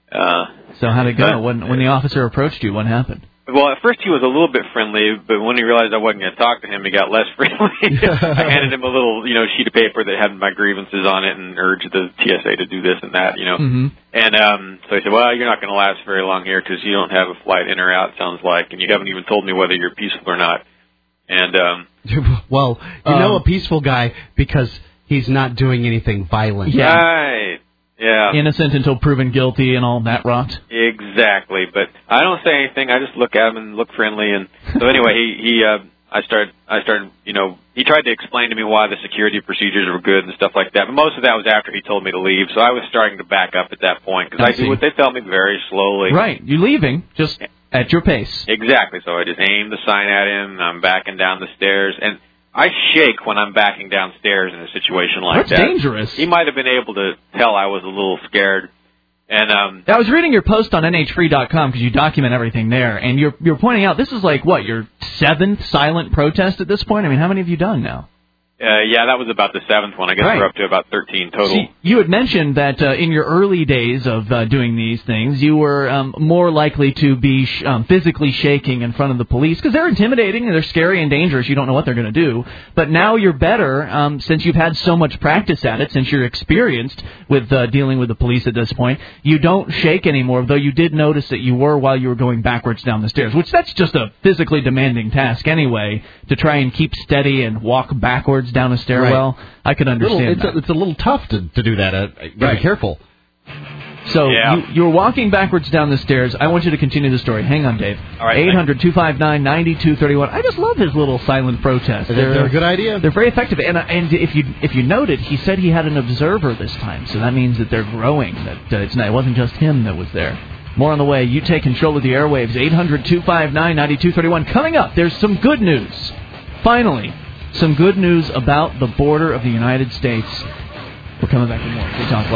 Uh, So how'd it go? but- When when the officer approached you, what happened? Well, at first he was a little bit friendly, but when he realized I wasn't going to talk to him, he got less friendly. I handed him a little, you know, sheet of paper that had my grievances on it and urged the T S A to do this and that, you know. Mm-hmm. And um, so he said, well, you're not going to last very long here because you don't have a flight in or out, sounds like, and you haven't even told me whether you're peaceful or not. And um, well, you know Um, a peaceful guy because he's not doing anything violent. Yeah. right, yeah. Innocent until proven guilty and all that rot. Exactly, but I don't say anything. I just look at him and look friendly. And so anyway, he he uh, I started I started you know he tried to explain to me why the security procedures were good and stuff like that. But most of that was after he told me to leave. So I was starting to back up at that point because I I, do see. what they tell me very slowly. Right, you're leaving just at your pace. Exactly. So I just aimed the sign at him. And I'm backing down the stairs and. I shake when I'm backing downstairs in a situation like That's that. dangerous. He might have been able to tell I was a little scared. And um I was reading your post on N H free dot com because you document everything there, and you're you're pointing out this is like what your seventh silent protest at this point. I mean, how many have you done now? uh, yeah, that was about the seventh one. I guess Right. we're up to about thirteen total. See, you had mentioned that uh, in your early days of uh, doing these things, you were um, more likely to be sh- um, physically shaking in front of the police because they're intimidating and they're scary and dangerous. You don't know what they're going to do. But now you're better um, since you've had so much practice at it, since you're experienced with uh, dealing with the police at this point. You don't shake anymore, though you did notice that you were while you were going backwards down the stairs, which that's just a physically demanding task anyway, to try and keep steady and walk backwards down a stairwell. Right. I could understand Little, it's, that. a, it's a little tough to, to do that. Uh, gotta Right. be careful. So Yeah. you, you were walking backwards down the stairs. I want you to continue the story. Hang on, Dave. All right, eight hundred two five nine nine two three one. I just love his little silent protests. They're, they're a good idea. They're very effective. And uh, and if you if you noted, he said he had an observer this time. So that means that they're growing. That uh, it's not, it wasn't just him that was there. More on the way. You take control of the airwaves. eight hundred two five nine nine two three one. Coming up, there's some good news. Finally, some good news about the border of the United States. We're coming back with more. We Talk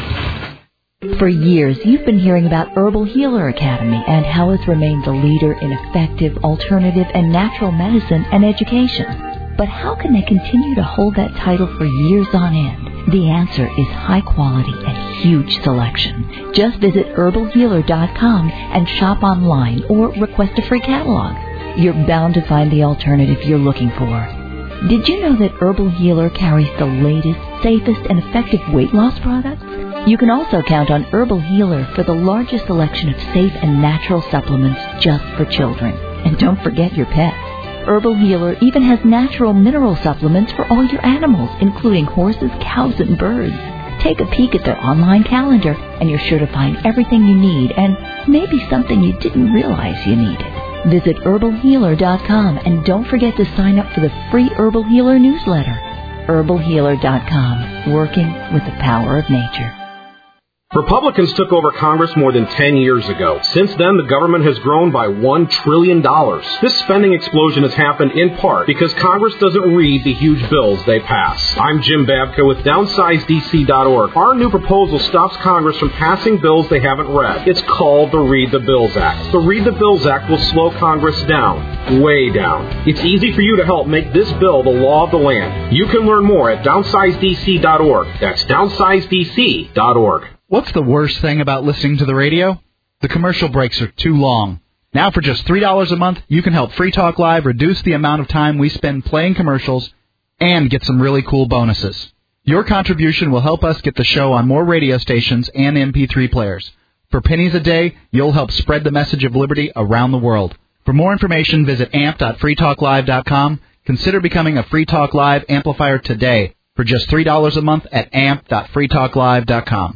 Live. For years, you've been hearing about Herbal Healer Academy and how it's remained the leader in effective, alternative, and natural medicine and education. But how can they continue to hold that title for years on end? The answer is high quality and huge selection. Just visit herbal healer dot com and shop online or request a free catalog. You're bound to find the alternative you're looking for. Did you know that Herbal Healer carries the latest, safest, and effective weight loss products? You can also count on Herbal Healer for the largest selection of safe and natural supplements just for children. And don't forget your pets. Herbal Healer even has natural mineral supplements for all your animals, including horses, cows, and birds. Take a peek at their online calendar, and you're sure to find everything you need and maybe something you didn't realize you needed. Visit herbal healer dot com and don't forget to sign up for the free Herbal Healer newsletter. herbal healer dot com, working with the power of nature. Republicans took over Congress more than ten years ago. Since then, the government has grown by one trillion dollars. This spending explosion has happened in part because Congress doesn't read the huge bills they pass. I'm Jim Babka with downsize D C dot org. Our new proposal stops Congress from passing bills they haven't read. It's called the Read the Bills Act. The Read the Bills Act will slow Congress down, way down. It's easy for you to help make this bill the law of the land. You can learn more at downsize D C dot org. That's downsize D C dot org. What's the worst thing about listening to the radio? The commercial breaks are too long. Now for just three dollars a month, you can help Free Talk Live reduce the amount of time we spend playing commercials and get some really cool bonuses. Your contribution will help us get the show on more radio stations and M P three players. For pennies a day, you'll help spread the message of liberty around the world. For more information, visit amp dot free talk live dot com. Consider becoming a Free Talk Live amplifier today for just three dollars a month at amp dot free talk live dot com.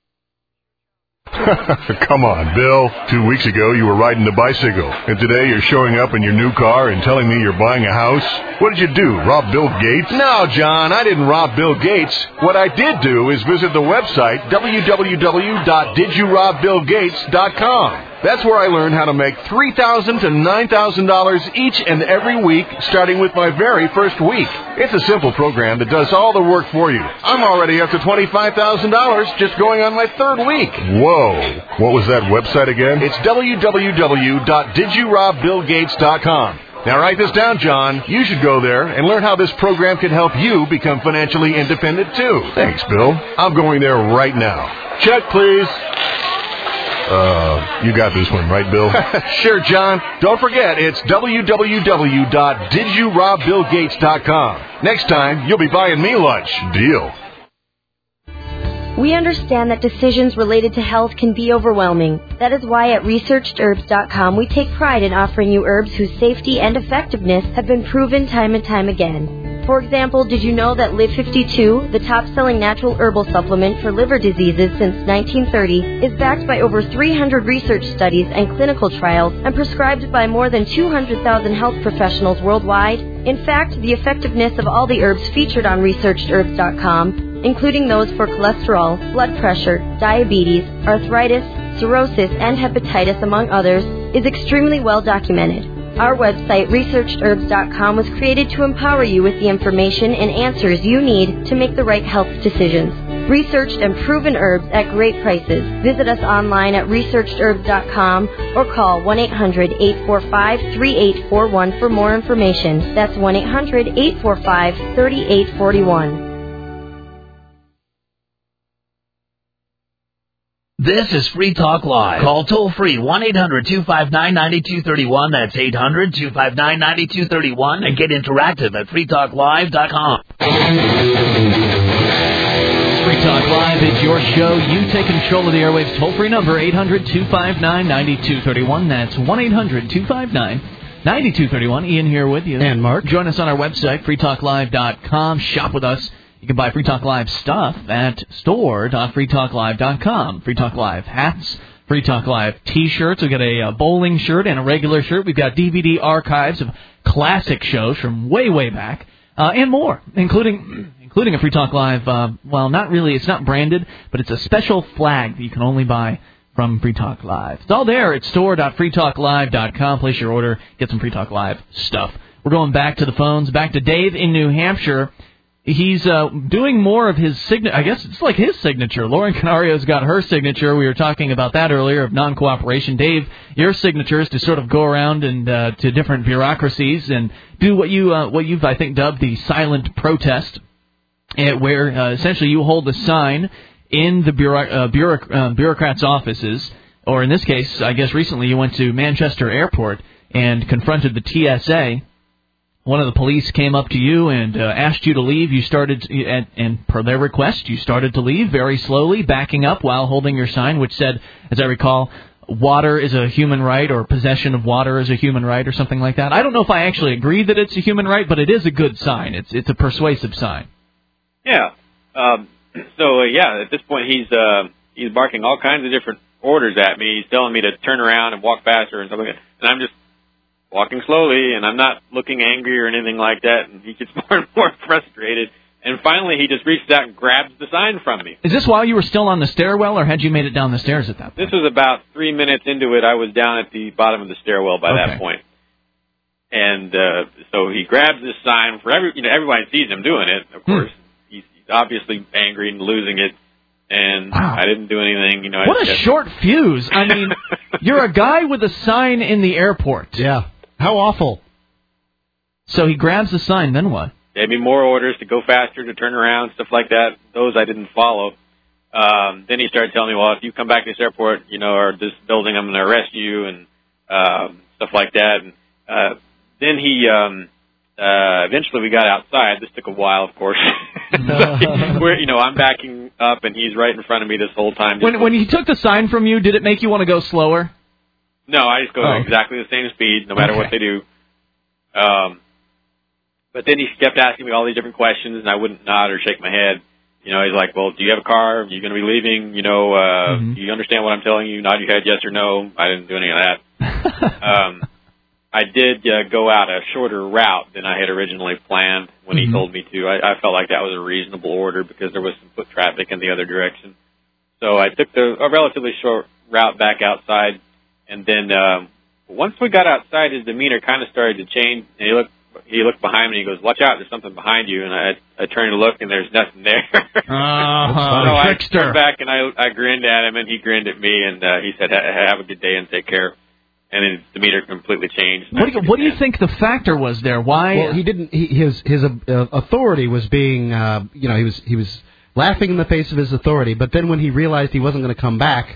Come on, Bill. Two weeks ago, you were riding the bicycle, and today you're showing up in your new car and telling me you're buying a house? What did you do, rob Bill Gates? No, John, I didn't rob Bill Gates. What I did do is visit the website w w w dot did you rob bill gates dot com. That's where I learned how to make three thousand dollars to nine thousand dollars each and every week, starting with my very first week. It's a simple program that does all the work for you. I'm already up to twenty-five thousand dollars just going on my third week. Whoa. What was that website again? It's w w w dot did you rob bill gates dot com. Now write this down, John. You should go there and learn how this program can help you become financially independent, too. Thanks, Bill. I'm going there right now. Check, please. Uh, you got this one, right, Bill? Sure, John. Don't forget, it's w w w dot did you rob bill gates dot com. Next time, you'll be buying me lunch. Deal. We understand that decisions related to health can be overwhelming. That is why at researched herbs dot com we take pride in offering you herbs whose safety and effectiveness have been proven time and time again. For example, did you know that Live fifty-two, the top-selling natural herbal supplement for liver diseases since nineteen thirty, is backed by over three hundred research studies and clinical trials and prescribed by more than two hundred thousand health professionals worldwide? In fact, the effectiveness of all the herbs featured on researched herbs dot com, including those for cholesterol, blood pressure, diabetes, arthritis, cirrhosis, and hepatitis, among others, is extremely well documented. Our website, researched herbs dot com, was created to empower you with the information and answers you need to make the right health decisions. Researched and proven herbs at great prices. Visit us online at researched herbs dot com or call one eight hundred eight four five three eight four one for more information. That's one eight hundred eight four five three eight four one. This is Free Talk Live. Call toll free one eight hundred two five nine nine two three one. That's eight hundred two five nine nine two three one. And get interactive at free talk live dot com. Free Talk Live is your show. You take control of the airwaves. Toll free number eight hundred two five nine nine two three one. That's one eight hundred two five nine nine two three one. Ian here with you. And Mark. Join us on our website, free talk live dot com. Shop with us. You can buy Free Talk Live stuff at store dot free talk live dot com. Free Talk Live hats, Free Talk Live T-shirts. We've got a, a bowling shirt and a regular shirt. We've got D V D archives of classic shows from way, way back, uh, and more, including including a Free Talk Live, uh, well, not really, it's not branded, but it's a special flag that you can only buy from Free Talk Live. It's all there at store dot free talk live dot com. Place your order, get some Free Talk Live stuff. We're going back to the phones, back to Dave in New Hampshire. He's uh, doing more of his signature. I guess it's like his signature. Lauren Canario's got her signature. We were talking about that earlier, of non-cooperation. Dave, your signature is to sort of go around and uh, to different bureaucracies and do what, you, uh, what you've, I think, dubbed the silent protest, and where uh, essentially you hold a sign in the bureau- uh, bureau- uh, bureaucrats' offices, or in this case, I guess recently you went to Manchester Airport and confronted the T S A. One of the police came up to you and uh, asked you to leave. You started, to, and, and per their request, you started to leave very slowly, backing up while holding your sign, which said, as I recall, water is a human right, or possession of water is a human right, or something like that. I don't know if I actually agree that it's a human right, but it is a good sign. It's it's a persuasive sign. Yeah. Um, so, uh, yeah, at this point, he's uh, he's barking all kinds of different orders at me. He's telling me to turn around and walk faster and stuff like that. And I'm just walking slowly, and I'm not looking angry or anything like that, and he gets more and more frustrated. And finally, he just reaches out and grabs the sign from me. Is this while you were still on the stairwell, or had you made it down the stairs at that point? This was about three minutes into it. I was down at the bottom of the stairwell by okay. that point. And uh, so he grabs this sign for every, you know, everybody sees him doing it, of course. Hmm. He's, he's obviously angry and losing it. And wow. I didn't do anything, you know. What I a short fuse. I mean, you're a guy with a sign in the airport. Yeah. How awful. So he grabs the sign, then what? Gave me more orders to go faster, to turn around, stuff like that. Those I didn't follow. Um, then he started telling me, well, if you come back to this airport, you know, or this building, I'm going to arrest you, and um, stuff like that. And uh, then he, um, uh, eventually we got outside. This took a while, of course. Where, you know, I'm backing up, and he's right in front of me this whole time. When, when he took the sign from you, did it make you want to go slower? No, I just go oh. exactly the same speed, no matter okay. what they do. Um, but then he kept asking me all these different questions, and I wouldn't nod or shake my head. You know, he's like, well, do you have a car? Are you going to be leaving? You know, uh, mm-hmm. do you understand what I'm telling you? Nod your head, yes or no. I didn't do any of that. um, I did uh, go out a shorter route than I had originally planned when mm-hmm. he told me to. I, I felt like that was a reasonable order because there was some foot traffic in the other direction. So I took the, a relatively short route back outside. And then um, once we got outside, his demeanor kind of started to change. And he looked, he looked behind me. and He goes, "Watch out! There's something behind you." And I, I turned to look, and there's nothing there. uh, so trickster. I turned back, and I, I grinned at him, and he grinned at me, and uh, he said, "Have a good day and take care." And his demeanor completely changed. What do you, what do you think the factor was there? Why? Well, he didn't. He, his his uh, authority was being, uh, you know, he was he was laughing in the face of his authority. But then when he realized he wasn't going to come back,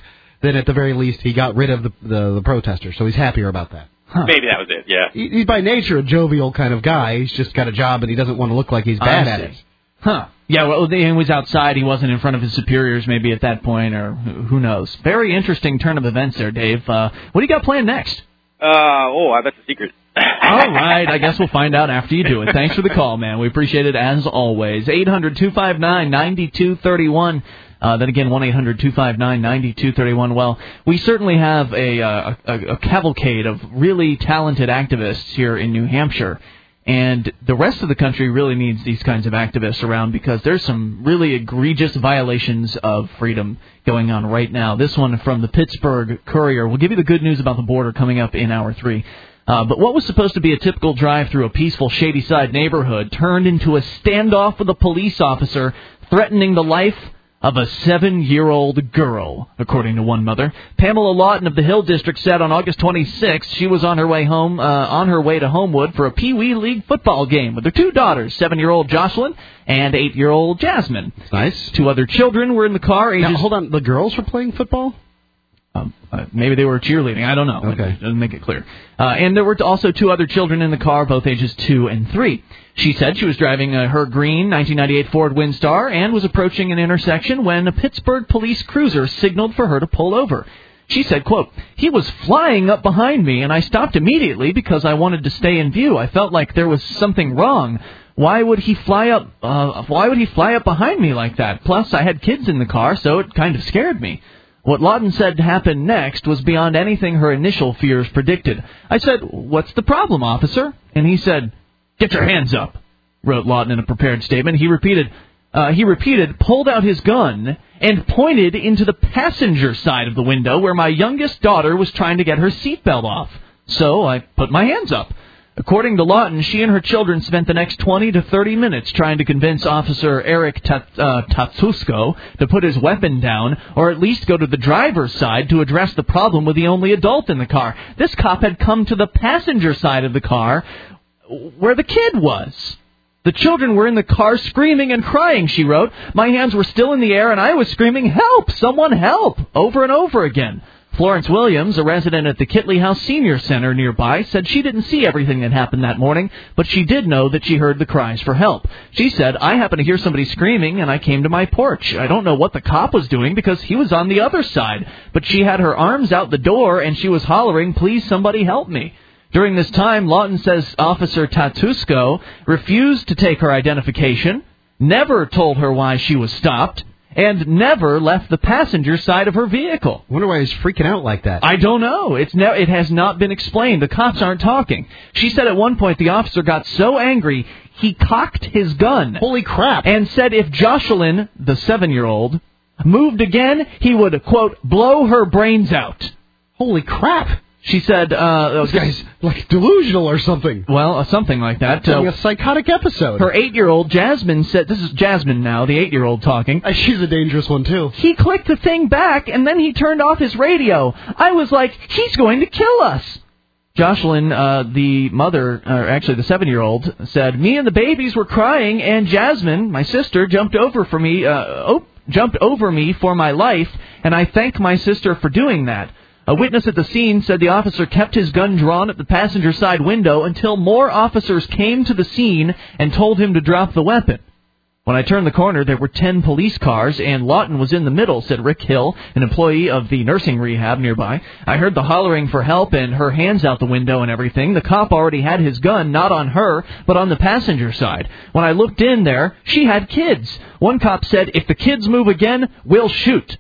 then at the very least he got rid of the the, the protesters, so he's happier about that. Huh. Maybe that was it, yeah. He, he's by nature a jovial kind of guy. He's just got a job and he doesn't want to look like he's bad at it. Huh. Yeah, well, he was outside. He wasn't in front of his superiors maybe at that point, or who knows. Very interesting turn of events there, Dave. Uh, what do you got planned next? Uh, oh, that's a secret. All right, I guess we'll find out after you do it. Thanks for the call, man. We appreciate it as always. eight hundred two five nine nine two three one. Uh, then again, one eight hundred two five nine nine two three one. Well, we certainly have a, uh, a, a cavalcade of really talented activists here in New Hampshire. And the rest of the country really needs these kinds of activists around because there's some really egregious violations of freedom going on right now. This one from the Pittsburgh Courier. We'll give you the good news about the border coming up in hour three. Uh, but what was supposed to be a typical drive through a peaceful Shadyside neighborhood turned into a standoff with a police officer threatening the life of a seven-year-old girl, according to one mother. Pamela Lawton of the Hill District said on August twenty-sixth she was on her way home, uh, on her way to Homewood for a Pee Wee League football game with her two daughters, seven-year-old Jocelyn and eight-year-old Jasmine. Nice. Two other children were in the car. Ages... Now, hold on, the girls were playing football? Um, uh, maybe they were cheerleading. I don't know. Okay. It doesn't make it clear. Uh, and there were also two other children in the car, both ages two and three. She said she was driving uh, her green nineteen ninety-eight Ford Windstar and was approaching an intersection when a Pittsburgh police cruiser signaled for her to pull over. She said, quote, "He was flying up behind me, and I stopped immediately because I wanted to stay in view. I felt like there was something wrong. Why would he fly up? Uh, why would he fly up behind me like that? Plus, I had kids in the car, so it kind of scared me." What Lawton said happened next was beyond anything her initial fears predicted. I said, "What's the problem, officer?" And he said, "Get your hands up," wrote Lawton in a prepared statement. He repeated, uh, he repeated, pulled out his gun, and pointed into the passenger side of the window where my youngest daughter was trying to get her seatbelt off. So I put my hands up. According to Lawton, she and her children spent the next twenty to thirty minutes trying to convince Officer Eric Tat, uh, Tatsusko to put his weapon down, or at least go to the driver's side to address the problem with the only adult in the car. This cop had come to the passenger side of the car where the kid was. The children were in the car screaming and crying, she wrote. My hands were still in the air and I was screaming, "Help! Someone help!" over and over again. Florence Williams, a resident at the Kitley House Senior Center nearby, said she didn't see everything that happened that morning, but she did know that she heard the cries for help. She said, "I happened to hear somebody screaming, and I came to my porch. I don't know what the cop was doing because he was on the other side, but she had her arms out the door, and she was hollering, 'Please, somebody help me.'" During this time, Lawton says Officer Tatsusko refused to take her identification, never told her why she was stopped, and never left the passenger side of her vehicle. I wonder why he's freaking out like that. I don't know. It's ne- It has not been explained. The cops aren't talking. She said at one point the officer got so angry he cocked his gun. Holy crap. And said if Jocelyn, the seven-year-old, moved again, he would, quote, blow her brains out. Holy crap. She said, uh... This guy's, like, delusional or something. Well, uh, something like that. Having uh, a psychotic episode. Her eight-year-old, Jasmine, said... This is Jasmine now, the eight-year-old talking. Uh, she's a dangerous one, too. He clicked the thing back, and then he turned off his radio. I was like, he's going to kill us. Jocelyn, uh, the mother, or actually the seven-year-old, said, "Me and the babies were crying, and Jasmine, my sister, jumped over for me, uh, oh, jumped over me for my life, and I thank my sister for doing that." A witness at the scene said the officer kept his gun drawn at the passenger side window until more officers came to the scene and told him to drop the weapon. When I turned the corner, there were ten police cars, and Lawton was in the middle, said Rick Hill, an employee of the nursing rehab nearby. I heard the hollering for help and her hands out the window and everything. The cop already had his gun, not on her, but on the passenger side. When I looked in there, she had kids. One cop said, "If the kids move again, we'll shoot."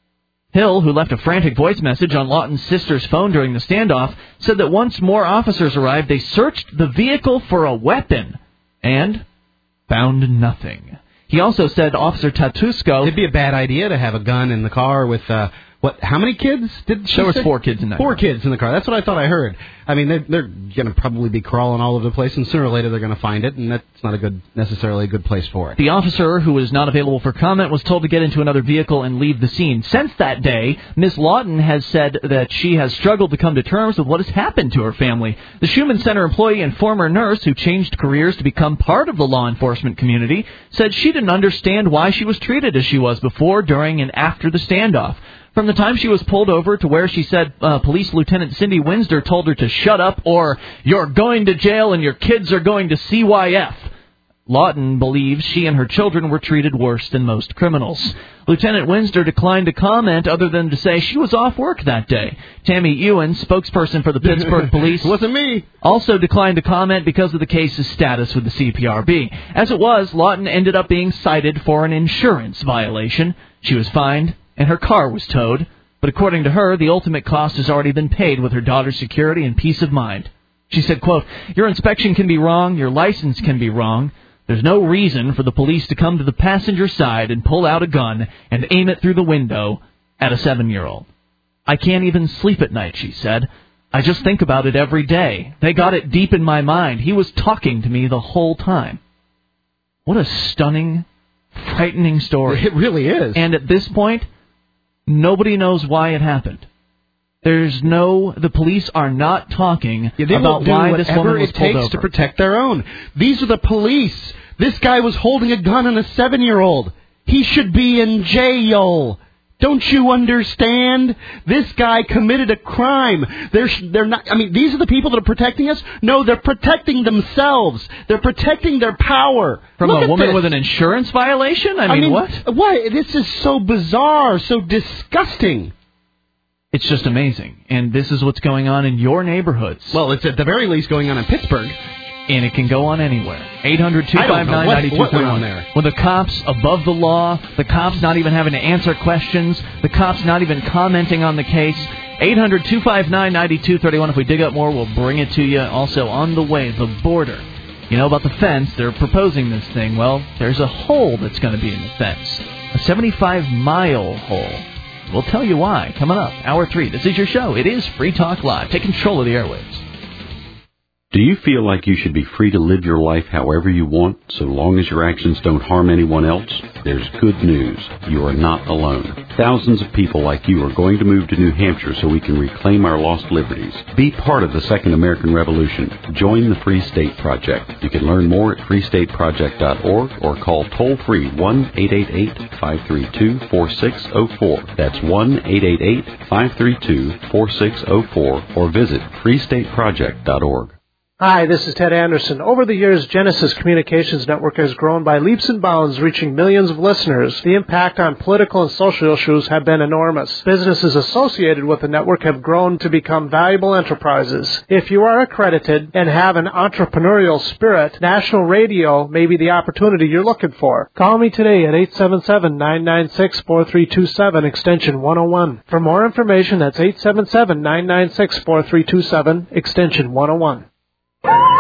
Hill, who left a frantic voice message on Lawton's sister's phone during the standoff, said that once more officers arrived, they searched the vehicle for a weapon and found nothing. He also said Officer Tatsusko... It'd be a bad idea to have a gun in the car with... Uh, what? How many kids did she There was say? four kids in that Four car. kids in the car. That's what I thought I heard. I mean, they're, they're going to probably be crawling all over the place, and sooner or later they're going to find it, and that's not a good, necessarily a good place for it. The officer, who was not available for comment, was told to get into another vehicle and leave the scene. Since that day, Miss Lawton has said that she has struggled to come to terms with what has happened to her family. The Schumann Center employee and former nurse, who changed careers to become part of the law enforcement community, said she didn't understand why she was treated as she was before, during, and after the standoff. From the time she was pulled over to where she said uh, Police Lieutenant Cindy Windsor told her to shut up or you're going to jail and your kids are going to C Y F. Lawton believes she and her children were treated worse than most criminals. Lieutenant Windsor declined to comment other than to say she was off work that day. Tammy Ewan, spokesperson for the Pittsburgh Police, wasn't me, also declined to comment because of the case's status with the C P R B. As it was, Lawton ended up being cited for an insurance violation. She was fined, and her car was towed. But according to her, the ultimate cost has already been paid with her daughter's security and peace of mind. She said, quote, "Your inspection can be wrong, your license can be wrong. There's no reason for the police to come to the passenger side and pull out a gun and aim it through the window at a seven-year-old. I can't even sleep at night," she said. "I just think about it every day. They got it deep in my mind. He was talking to me the whole time." What a stunning, frightening story. It really is. And at this point, nobody knows why it happened. There's no, the police are not talking yeah, they about will do why this woman was it pulled takes over. to protect their own. These are the police. This guy was holding a gun on a seven-year-old. He should be in jail. Don't you understand? This guy committed a crime. They're, they're not, I mean, these are the people that are protecting us? No, they're protecting themselves. They're protecting their power. From Look a at woman this. with an insurance violation? I mean, I mean, what? Why? This is so bizarre, so disgusting. It's just amazing. And this is what's going on in your neighborhoods. Well, it's at the very least going on in Pittsburgh. And it can go on anywhere. eight hundred two five nine nine two three one. When the cops above the law, the cops not even having to answer questions, the cops not even commenting on the case. eight hundred two five nine nine two three one. If we dig up more, we'll bring it to you. Also, on the way, the border. You know about the fence. They're proposing this thing. Well, there's a hole that's going to be in the fence. A seventy-five mile hole. We'll tell you why. Coming up, hour three. This is your show. It is Free Talk Live. Take control of the airwaves. Do you feel like you should be free to live your life however you want, so long as your actions don't harm anyone else? There's good news. You are not alone. Thousands of people like you are going to move to New Hampshire so we can reclaim our lost liberties. Be part of the Second American Revolution. Join the Free State Project. You can learn more at free state project dot org or call toll-free one eight eight eight, five three two, four six zero four. That's one eight eight eight, five three two, four six zero four or visit free state project dot org. Hi, this is Ted Anderson. Over the years, Genesis Communications Network has grown by leaps and bounds, reaching millions of listeners. The impact on political and social issues have been enormous. Businesses associated with the network have grown to become valuable enterprises. If you are accredited and have an entrepreneurial spirit, national radio may be the opportunity you're looking for. Call me today at eight seven seven, nine nine six, four three two seven, extension one oh one. For more information, that's eight seven seven, nine nine six, four three two seven, extension one oh one.